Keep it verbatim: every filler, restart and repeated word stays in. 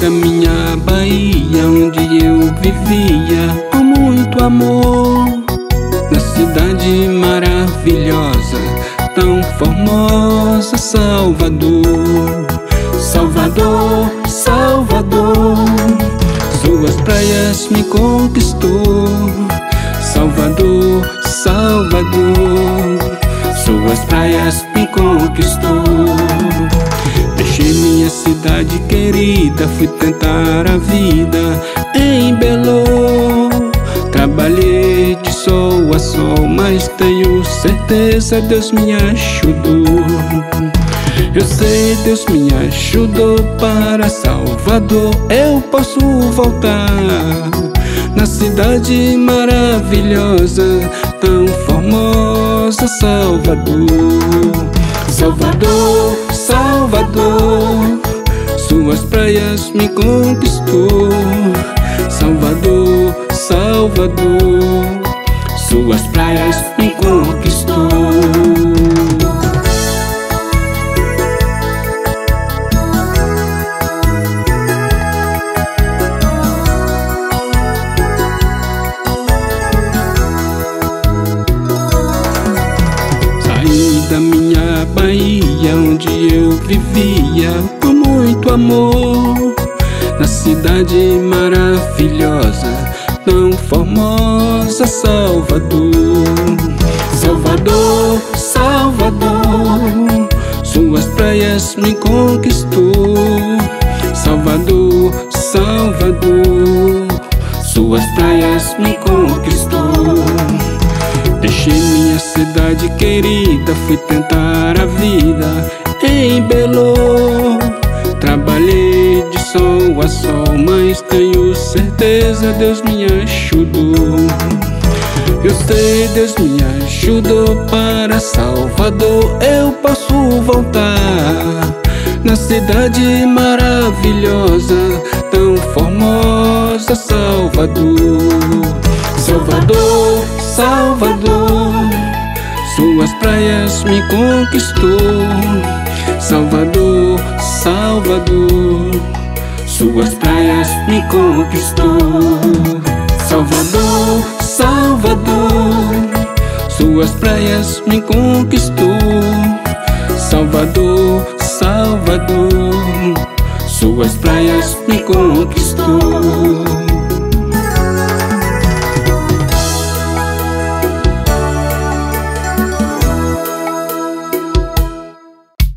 da minha Bahia, onde eu vivia com muito amor, na cidade maravilhosa, tão formosa, Salvador. Salvador, Salvador, suas praias me conquistou. Salvador, Salvador, suas praias me conquistou. Deixei minha cidade querida, fui tentar a vida em Belo. Trabalhei de sol a sol, mas tenho certeza Deus me ajudou. Eu sei, Deus me ajudou para Salvador. Eu posso voltar na cidade maravilhosa, tão formosa, Salvador. Salvador, Salvador, suas praias me conquistou. Salvador, Salvador, suas praias me conquistou. Saí da minha Bahia, onde eu vivia com muito amor, na cidade maravilhosa, tão formosa, Salvador. Salvador, Salvador, suas praias me conquistou. Salvador, Salvador, suas praias me conquistou. Deixei minha cidade querida, fui tentar a vida em Belo. Trabalhei de sol a sol, mas tenho certeza Deus me ajudou. Eu sei, Deus me ajudou para Salvador. Eu posso voltar na cidade maravilhosa, tão formosa, Salvador. Salvador, Salvador, suas praias me conquistou. Salvador, Salvador, suas praias me conquistou. Salvador, Salvador, suas praias me conquistou. Salvador, Salvador, suas praias me conquistou.